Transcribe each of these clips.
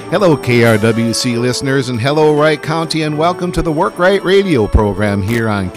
Hello, KRWC listeners, and hello, Wright County, and welcome to the Work Right radio program here on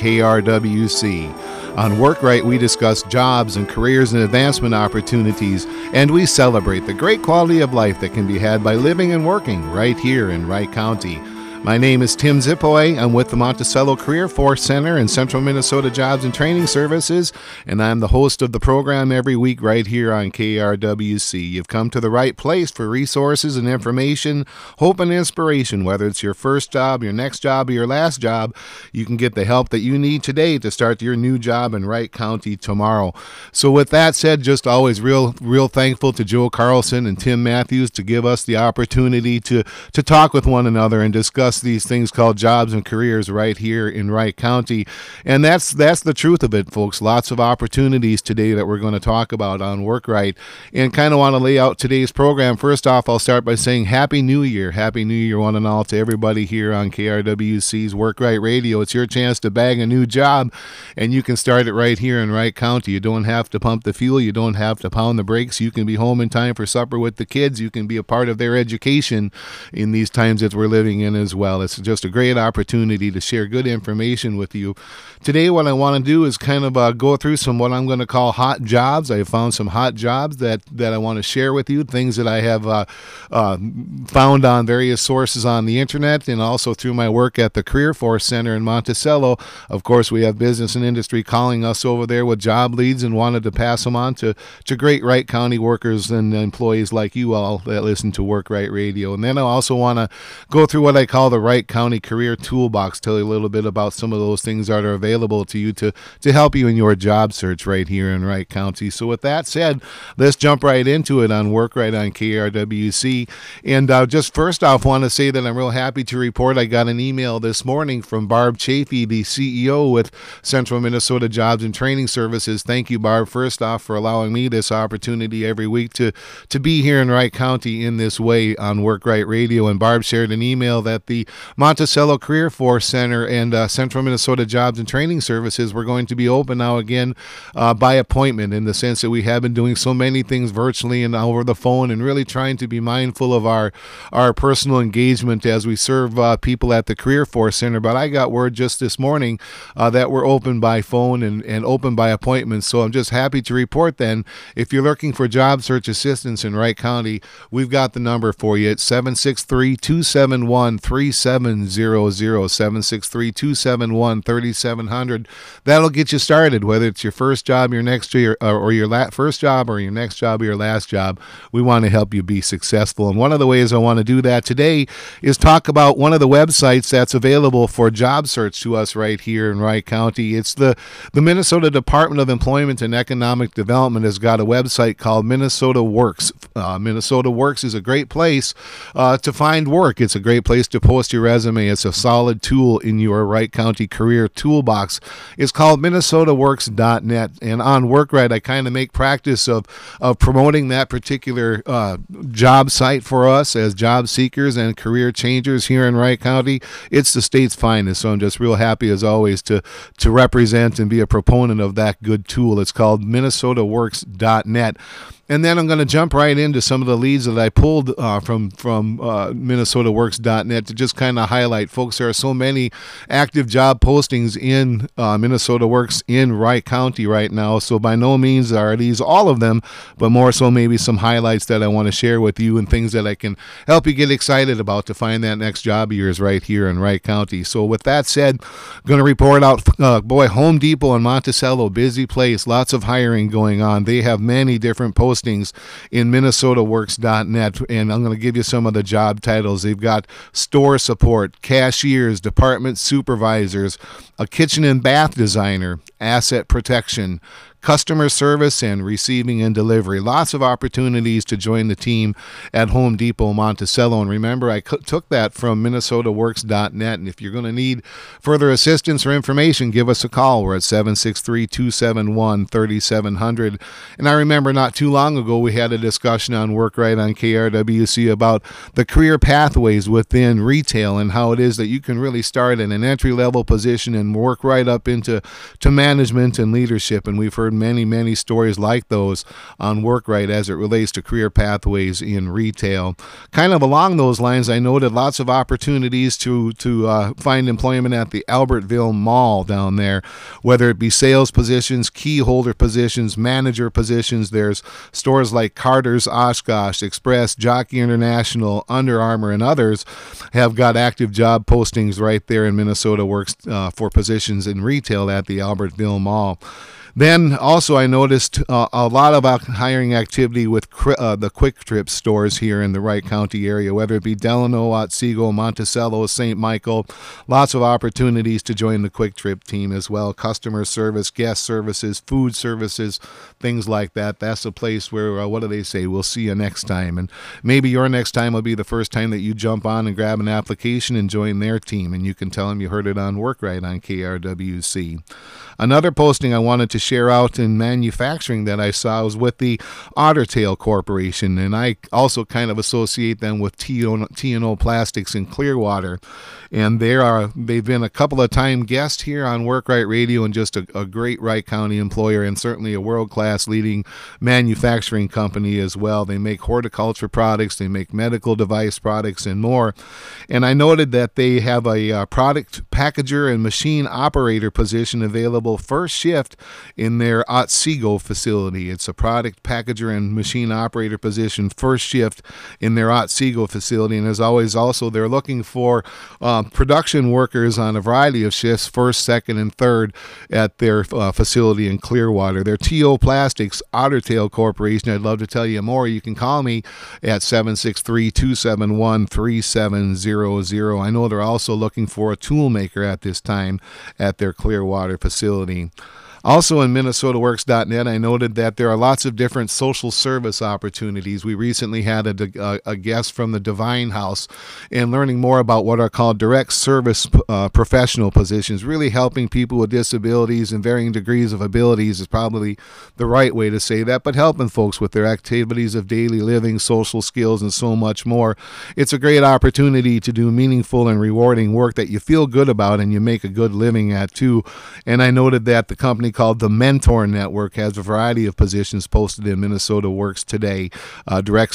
KRWC. On Work Right, we discuss jobs and careers and advancement opportunities, and we celebrate the great quality of life that can be had by living and working right here in Wright County. My name is Tim Zipoy. I'm with the Monticello Career Force Center and Central Minnesota Jobs and Training Services, and I'm the host of the program every week right here on KRWC. You've come to the right place for resources and information, hope and inspiration. Whether it's your first job, your next job, or your last job, you can get the help that you need today to start your new job in Wright County tomorrow. So with that said, just always real thankful to Joe Carlson and Tim Matthews to give us the opportunity to talk with one another and discuss these things called jobs and careers right here in Wright County. And that's the truth of it, folks. Lots of opportunities today that we're going to talk about on Work Right, and kind of want to lay out today's program. First off, I'll start by saying Happy New Year. Happy New Year one and all to everybody here on KRWC's Work Right Radio. It's your chance to bag a new job, and you can start it right here in Wright County. You don't have to pump the fuel. You don't have to pound the brakes. You can be home in time for supper with the kids. You can be a part of their education in these times that we're living in as well. It's just a great opportunity to share good information with you. Today, what I want to do is kind of go through some what I'm going to call hot jobs. I have found some hot jobs that I want to share with you, things that I have found on various sources on the internet and also through my work at the Career Force Center in Monticello. Of course, we have business and industry calling us over there with job leads and wanted to pass them on to great Wright County workers and employees like you all that listen to Work Right Radio. And then I also want to go through what I call the Wright County Career Toolbox, tell you a little bit about some of those things that are available to you to help you in your job search right here in Wright County. So with that said, let's jump right into it on Work Right on KRWC. And just first off, want to say that I'm real happy to report I got an email this morning from Barb Chafee, the CEO with Central Minnesota Jobs and Training Services. Thank you, Barb, first off, for allowing me this opportunity every week to be here in Wright County in this way on Work Right Radio. And Barb shared an email that the Monticello Career Force Center and Central Minnesota Jobs and Training Services were going to be open now again by appointment, in the sense that we have been doing so many things virtually and over the phone and really trying to be mindful of our personal engagement as we serve people at the Career Force Center. But I got word just this morning that we're open by phone and open by appointment. So I'm just happy to report then, if you're looking for job search assistance in Wright County, we've got the number for you. It's 763-271-3700, 763-271-3700. That'll get you started, whether it's your first job, your next year, or your first job, or your next job, or your last job. We want to help you be successful. And one of the ways I want to do that today is talk about one of the websites that's available for job search to us right here in Wright County. It's the Minnesota Department of Employment and Economic Development has got a website called Minnesota Works. Minnesota Works is a great place to find work. It's a great place to post your resume. It's a solid tool in your Wright County career toolbox. It's called minnesotaworks.net. And on Work Right, I kind of make practice of promoting that particular job site for us as job seekers and career changers here in Wright County. It's the state's finest, so I'm just real happy as always to represent and be a proponent of that good tool. It's called minnesotaworks.net. And then I'm going to jump right into some of the leads that I pulled from minnesotaworks.net to just kind of highlight, folks, there are so many active job postings in Minnesota Works in Wright County right now. So by no means are these all of them, but more so maybe some highlights that I want to share with you and things that I can help you get excited about to find that next job of yours right here in Wright County. So with that said, I'm going to report out, Home Depot in Monticello, busy place, lots of hiring going on. They have many different postings in minnesotaworks.net, and I'm going to give you some of the job titles. They've got store support, cashiers, department supervisors, a kitchen and bath designer, asset protection, customer service, and receiving and delivery. Lots of opportunities to join the team at Home Depot Monticello. And remember, I took that from minnesotaworks.net. And if you're going to need further assistance or information, give us a call. We're at 763-271-3700. And I remember not too long ago, we had a discussion on Work Right on KRWC about the career pathways within retail and how it is that you can really start in an entry-level position and work right up into management and leadership, and we've heard many, many stories like those on WorkRight as it relates to career pathways in retail. Kind of along those lines, I noted lots of opportunities to find employment at the Albertville Mall down there, whether it be sales positions, key holder positions, manager positions. There's stores like Carter's, Oshkosh, Express, Jockey International, Under Armour, and others have got active job postings right there in Minnesota Works for positions in retail at the Albertville Mall. Then also I noticed a lot of hiring activity with the Quick Trip stores here in the Wright County area, whether it be Delano, Otsego, Monticello, St. Michael. Lots of opportunities to join the Quick Trip team as well. Customer service, guest services, food services, things like that. That's a place where, what do they say? We'll see you next time. And maybe your next time will be the first time that you jump on and grab an application and join their team. And you can tell them you heard it on WorkRight on KRWC. Another posting I wanted to share out in manufacturing that I saw was with the Ottertail Corporation, and I also kind of associate them with T&O Plastics in Clearwater. And they've been a couple of time guests here on WorkRight Radio, and just a great Wright County employer, and certainly a world-class leading manufacturing company as well. They make horticulture products, they make medical device products, and more. And I noted that they have a product packager and machine operator position available first shift in their Otsego facility. It's a product packager and machine operator position first shift in their Otsego facility. And as always, also they're looking for production workers on a variety of shifts, first, second, and third at their facility in Clearwater. They're T.O. Plastics, Ottertail Corporation. I'd love to tell you more. You can call me at 763-271-3700. I know they're also looking for a tool maker at this time at their Clearwater facility. Also in MinnesotaWorks.net, I noted that there are lots of different social service opportunities. We recently had a guest from the Divine House, and learning more about what are called direct service professional positions. Really helping people with disabilities and varying degrees of abilities is probably the right way to say that, but helping folks with their activities of daily living, social skills, and so much more. It's a great opportunity to do meaningful and rewarding work that you feel good about and you make a good living at too. And I noted that the company called the Mentor Network has a variety of positions posted in Minnesota Works today. Direct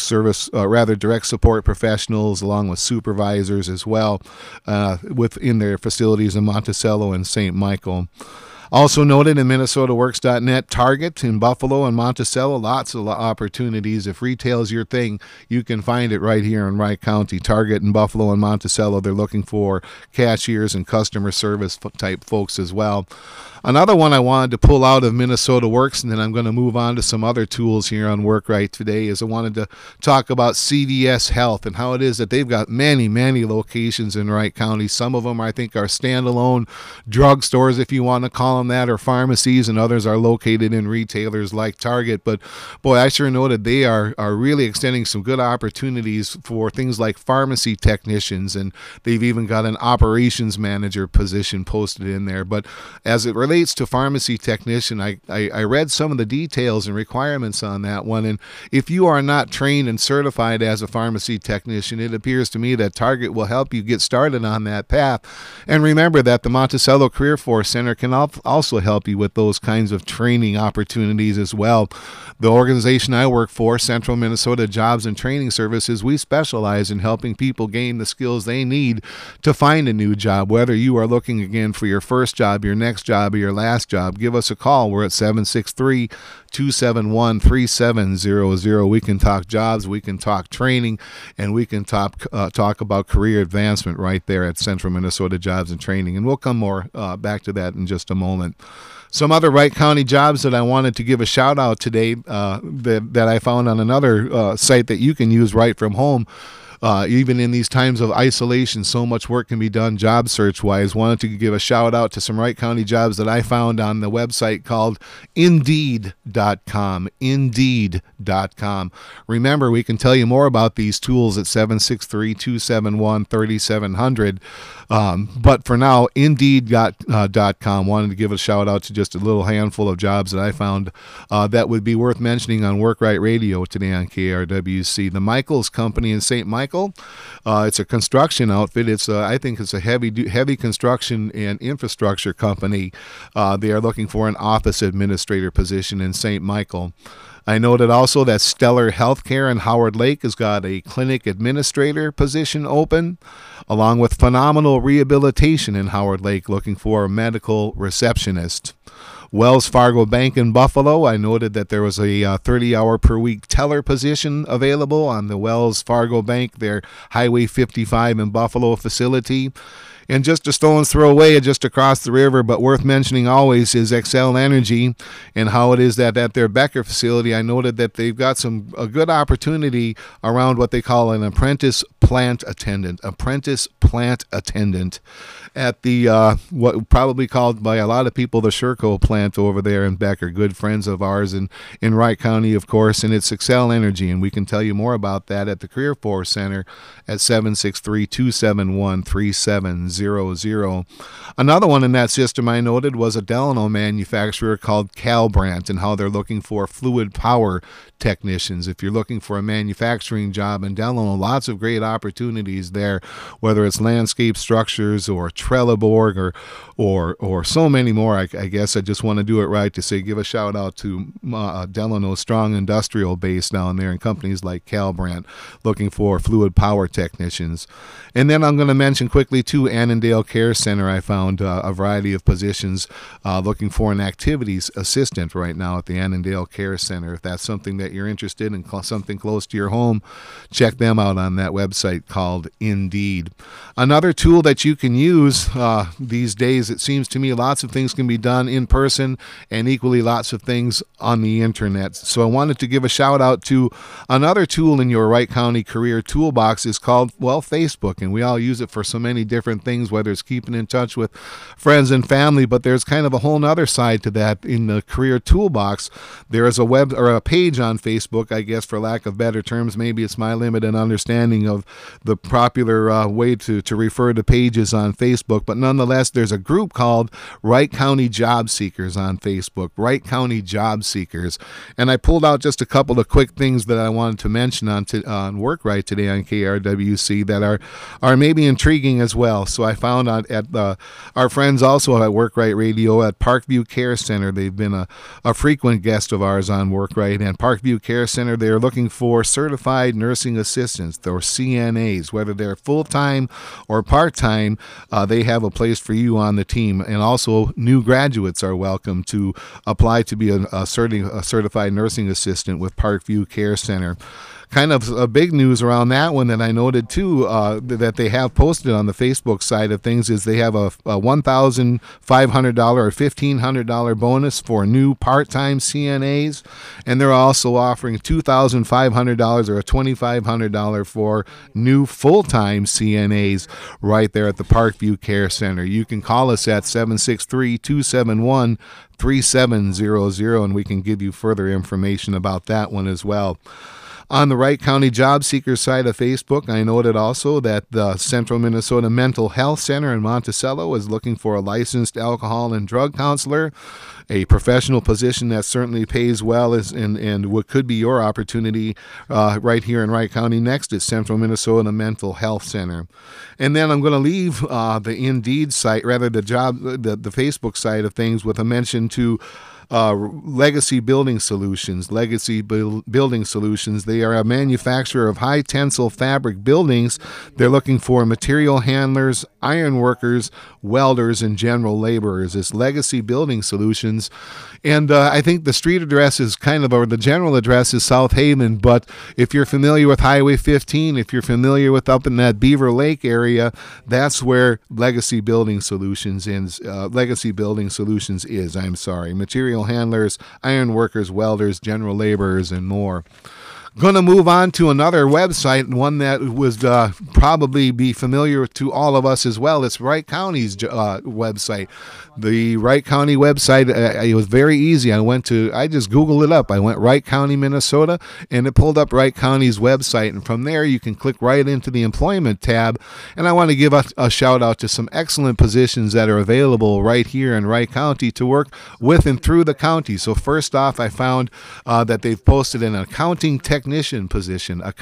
support professionals along with supervisors as well within their facilities in Monticello and St. Michael. Also noted in MinnesotaWorks.net, Target in Buffalo and Monticello, lots of opportunities. If retail is your thing, you can find it right here in Wright County. Target in Buffalo and Monticello, they're looking for cashiers and customer service type folks as well. Another one I wanted to pull out of Minnesota Works, and then I'm going to move on to some other tools here on WorkRight today, is I wanted to talk about CVS Health and how it is that they've got many, many locations in Wright County. Some of them, I think, are standalone drugstores, if you want to call them that, or pharmacies, and others are located in retailers like Target. But boy, I sure noted they are really extending some good opportunities for things like pharmacy technicians, and they've even got an operations manager position posted in there. But as it relates to pharmacy technician, I read some of the details and requirements on that one, and if you are not trained and certified as a pharmacy technician, it appears to me that Target will help you get started on that path. And remember that the Monticello Career Force Center can also help you with those kinds of training opportunities as well. The organization I work for, Central Minnesota Jobs and Training Services, we specialize in helping people gain the skills they need to find a new job. Whether you are looking again for your first job, your next job, or your last job, give us a call. We're at 763-271-3700. We can talk jobs, we can talk training, and we can talk about career advancement right there at Central Minnesota Jobs and Training. And we'll come more back to that in just a moment. Some other Wright County jobs that I wanted to give a shout out today that I found on another site that you can use right from home. Even in these times of isolation, so much work can be done job search wise. Wanted to give a shout out to some Wright County jobs that I found on the website called Indeed.com. Indeed.com. Remember, we can tell you more about these tools at 763-271-3700. But for now, Indeed.com. Wanted to give a shout out to just a little handful of jobs that I found that would be worth mentioning on WorkRight Radio today on KRWC. The Michaels Company in St. Michael Michael. It's a construction outfit. I think it's a heavy construction and infrastructure company. They are looking for an office administrator position in St. Michael. I noted also that Stellar Healthcare in Howard Lake has got a clinic administrator position open, along with Phenomenal Rehabilitation in Howard Lake looking for a medical receptionist. Wells Fargo Bank in Buffalo, I noted that there was a 30-hour-per-week teller position available on the Wells Fargo Bank, their Highway 55 in Buffalo facility. And just a stone's throw away, just across the river, but worth mentioning always, is Xcel Energy and how it is that at their Becker facility, I noted that they've got a good opportunity around what they call an apprentice plant attendant at the what probably called by a lot of people the Sherco plant over there in Becker, good friends of ours in Wright County, of course, and it's Xcel Energy, and we can tell you more about that at the Career Force Center at 763-271-3700. Another one in that system I noted was a Delano manufacturer called Calbrant and how they're looking for fluid power technicians. If you're looking for a manufacturing job in Delano, lots of great opportunities there, whether it's landscape structures or Trelleborg or so many more. I guess I just want to do it right to say give a shout out to Delano Strong Industrial Base down there and companies like Calbrant looking for fluid power technicians. And then I'm going to mention quickly too, Annandale Care Center. I found a variety of positions looking for an activities assistant right now at the Annandale Care Center. If that's something that you're interested in, something close to your home, check them out on that website called Indeed. Another tool that you can use these days, it seems to me lots of things can be done in person and equally lots of things on the internet. So I wanted to give a shout out to another tool in your Wright County career toolbox is called, Facebook. And we all use it for so many different things, whether it's keeping in touch with friends and family, but there's kind of a whole nother side to that in the career toolbox. There is a web or a page on Facebook, I guess, for lack of better terms. Maybe it's my limited understanding of the popular way to refer to pages on Facebook, but nonetheless, there's a group called Wright County Job Seekers on Facebook, Wright County Job Seekers. And I pulled out just a couple of quick things that I wanted to mention on Work Right today on KRWC that are maybe intriguing as well. So I found out at our friends also at Work Right Radio at Parkview Care Center. They've been a frequent guest of ours on Work Right. And Parkview Care Center, they're looking for certified nursing assistants or CNAs, whether they're full-time or part-time. They have a place for you on the team. And also new graduates are welcome to apply to be a certified nursing assistant with Parkview Care Center. Kind of a big news around that one that I noted too, that they have posted on the Facebook side of things, is they have a $1,500 or $1,500 bonus for new part-time CNAs, and they're also offering $2,500 or $2,500 for new full-time CNAs right there at the Parkview Care Center. You can call us at 763-271-3700, and we can give you further information about that one as well. On the Wright County Job Seekers side of Facebook, I noted also that the Central Minnesota Mental Health Center in Monticello is looking for a licensed alcohol and drug counselor, a professional position that certainly pays well and what could be your opportunity right here in Wright County. Next is Central Minnesota Mental Health Center. And then I'm going to leave the Indeed site, rather the Facebook side of things, with a mention to Legacy Building Solutions. Building Solutions. They are a manufacturer of high tensile fabric buildings. They're looking for material handlers, iron workers, welders, and general laborers. It's Legacy Building Solutions. And I think the street address is or the general address is South Haven, but if you're familiar with Highway 15, if you're familiar with up in that Beaver Lake area, that's where Legacy Building Solutions is. Material handlers, iron workers, welders, general laborers, and more. Going to move on to another website, one that was probably be familiar to all of us as well. It's Wright County's website. The Wright County website, it was very easy. I just Googled it up. I went Wright County, Minnesota, and it pulled up Wright County's website. And from there, you can click right into the employment tab. And I want to give a shout out to some excellent positions that are available right here in Wright County to work with and through the county. So first off, I found that they've posted an accounting technician position at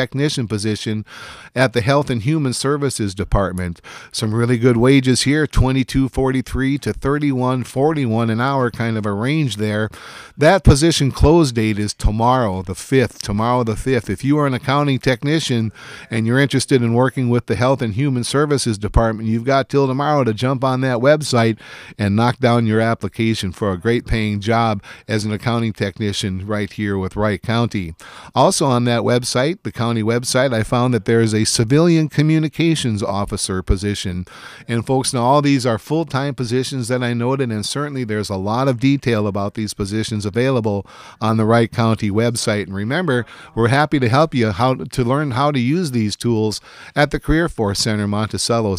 the Health and Human Services Department. Some really good wages here, $22.43 to $31.41 an hour, kind of a range there. That position close date is tomorrow the 5th. If you are an accounting technician and you're interested in working with the Health and Human Services Department, you've got till tomorrow to jump on that website and knock down your application for a great paying job as an accounting technician right here with Wright County. Also on that website, the county website, I found that there is a civilian communications officer position. And folks, now all these are full-time positions that I noted, and certainly there's a lot of detail about these positions available on the Wright County website. And remember, we're happy to help you to learn how to use these tools at the Career Force Center, Monticello,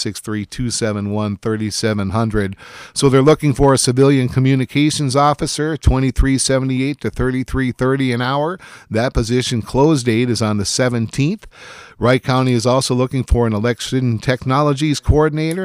763-271-3700. So they're looking for a civilian communications officer, $23.78 to $33.30 an hour. That position close date is on the 17th. Wright County is also looking for an election technologies coordinator.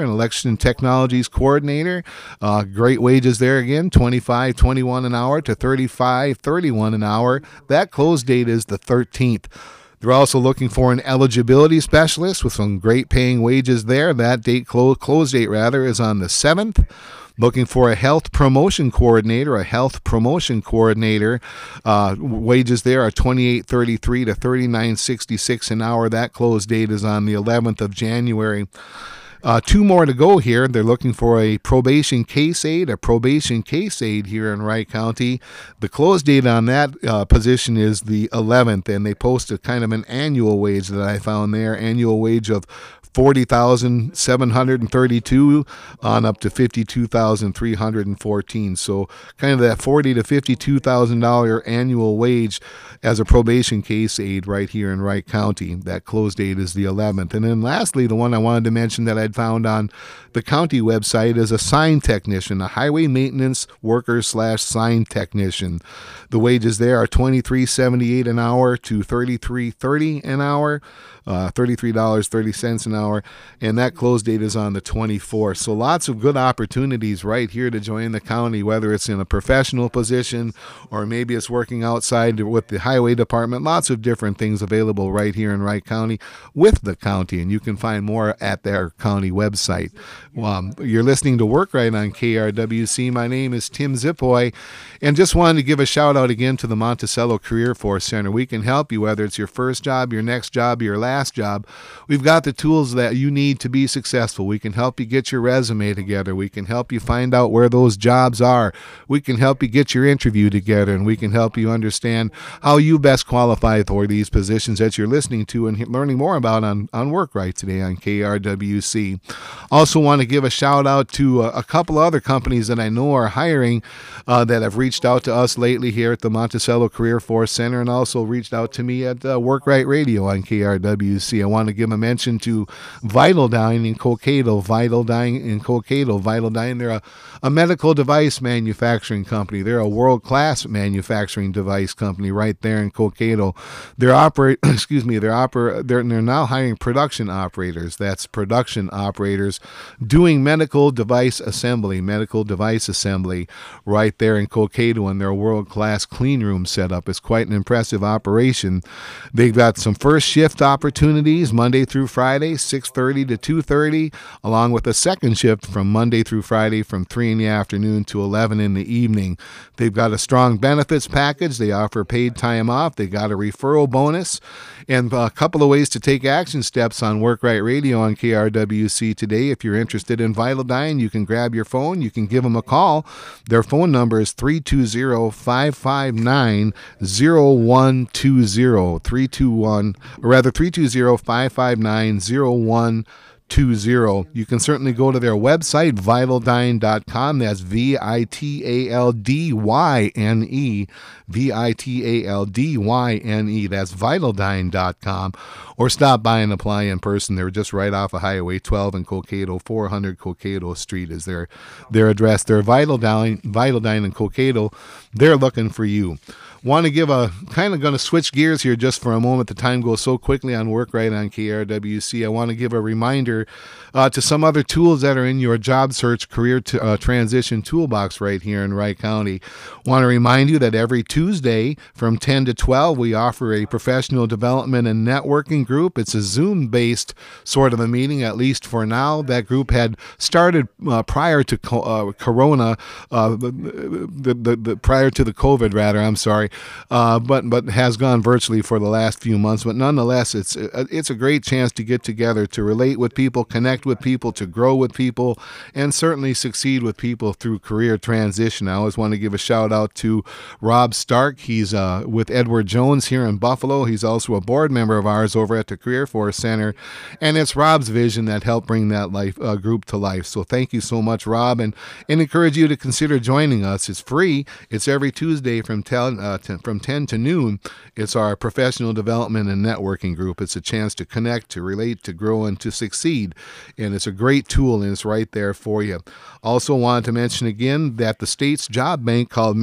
Great wages there again, $25.21 an hour to $35.31 an hour. That close date is the 13th. They're also looking for an eligibility specialist with some great paying wages there. That close date is on the 7th. Looking for a health promotion coordinator. Wages there are $28.33 to $39.66 an hour. That close date is on the 11th of January. Two more to go here. They're looking for a probation case aide here in Wright County. The close date on that position is the 11th, and they posted kind of an annual wage that I found there. Annual wage of $40,732 on up to $52,314. So kind of that $40,000 to $52,000 annual wage as a probation case aide right here in Wright County. That close date is the 11th. And then lastly, the one I wanted to mention that I'd found on the county website is a sign technician, a highway maintenance worker / sign technician. The wages there are $23.78 an hour to $33.30 an hour. $33.30 an hour, and that close date is on the 24th. So lots of good opportunities right here to join the county, whether it's in a professional position or maybe it's working outside with the highway department. Lots of different things available right here in Wright County with the county, and you can find more at their county website. You're listening to Work Right on KRWC. My name is Tim Zipoy, and just wanted to give a shout out again to the Monticello Career Force Center. We can help you, whether it's your first job, your next job, your last job. We've got the tools that you need to be successful. We can help you get your resume together. We can help you find out where those jobs are. We can help you get your interview together, and we can help you understand how you best qualify for these positions that you're listening to and learning more about on Work Right today on KRWC. Also want to give a shout out to a couple other companies that I know are hiring that have reached out to us lately here at the Monticello Career Force Center, and also reached out to me at Work Right Radio on KRWC. I want to give a mention to Vitaldine in Cokato. Vitaldine, they're a medical device manufacturing company. They're a world-class manufacturing device company right there in Cokato. They're now hiring production operators. That's production operators doing medical device assembly right there in Cokato, and their world-class clean room setup. It's quite an impressive operation. They've got some first shift opportunities Monday through Friday, 6:30 to 2:30, along with a second shift from Monday through Friday from 3 in the afternoon to 11 in the evening. They've got a strong benefits package. They offer paid time off. They got a referral bonus, and a couple of ways to take action steps on Work Right Radio on KRWC today. If you're interested in Vitaldine, you can grab your phone. You can give them a call. Their phone number is 320-559-0120. 320-559-0120. You can certainly go to their website, Vitaldyne.com. That's Vitaldyne, Vitaldyne. That's Vitaldyne.com. Or stop by and apply in person. They're just right off of Highway 12 in Cokato. 400 Cokato Street is their address. They're Vitaldyne in Cokato. They're looking for you. Want to give going to switch gears here just for a moment. The time goes so quickly on Work Right on KRWC. I want to give a reminder to some other tools that are in your job search career transition toolbox right here in Wright County. Want to remind you that every Tuesday from 10 to 12, we offer a professional development and networking group. It's a Zoom-based sort of a meeting, at least for now. That group had started prior to Corona, prior to the COVID, rather, I'm sorry. But has gone virtually for the last few months. But nonetheless, it's a great chance to get together, to relate with people, connect with people, to grow with people, and certainly succeed with people through career transition. I always want to give a shout out to Rob Stark. He's with Edward Jones here in Buffalo. He's also a board member of ours over at the Career Force Center, and it's Rob's vision that helped bring that group to life. So thank you so much, Rob, and encourage you to consider joining us. It's free. It's every Tuesday from 10 to noon. It's our professional development and networking group. It's a chance to connect, to relate, to grow, and to succeed. And it's a great tool, and it's right there for you. Also wanted to mention again that the state's job bank called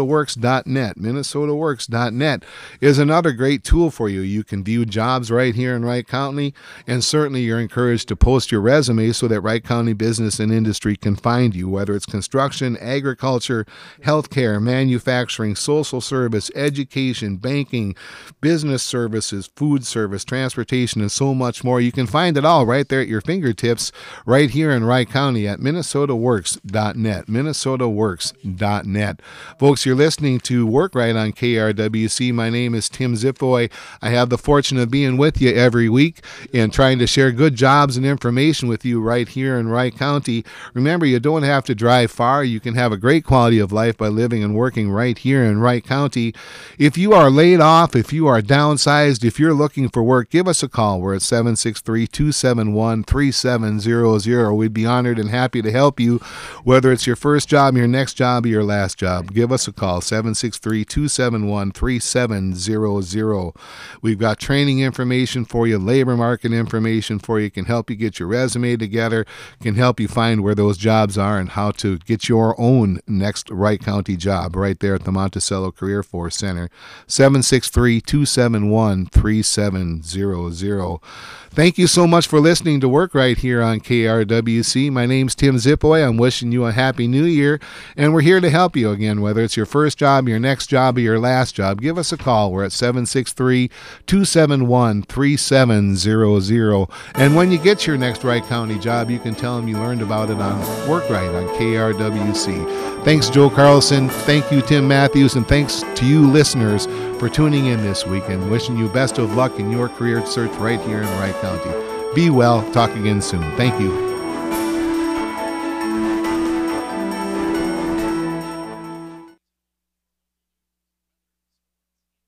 MinnesotaWorks.net is another great tool for you. You can view jobs right here in Wright County, and certainly you're encouraged to post your resume so that Wright County business and industry can find you, whether it's construction, agriculture, healthcare, manufacturing, social service, education, banking, business services, food service, transportation, and so much more. You can find it all right there at your fingertips right here in Wright County at MinnesotaWorks.net, MinnesotaWorks.net. Folks, you're listening to Work Right on KRWC. My name is Tim Zipfoy. I have the fortune of being with you every week and trying to share good jobs and information with you right here in Wright County. Remember, you don't have to drive far. You can have a great quality of life by living and working right here in Wright County. If you are laid off, if you are downsized, if you're looking for work, give us a call. We're at 763-271-3700. We'd be honored and happy to help you, whether it's your first job, your next job, or your last job. Give us a call, 763-271-3700. We've got training information for you, labor market information for you, can help you get your resume together, can help you find where those jobs are and how to get your own next Wright County job right there at the Monticello Career Force Center, 763-271-3700. Thank you so much for listening to Work Right here on KRWC. My name's Tim Zipfoy. I'm wishing you a happy new year, and we're here to help you again, whether it's your first job, your next job, or your last job. Give us a call. We're at 763-271-3700. And when you get your next Wright County job, you can tell them you learned about it on Work Right on KRWC. Thanks, Joe Carlson. Thank you, Tim Matthews, and thanks to you listeners for tuning in this week, and wishing you best of luck in your career search right here in Wright County. Be well. Talk again soon. Thank you.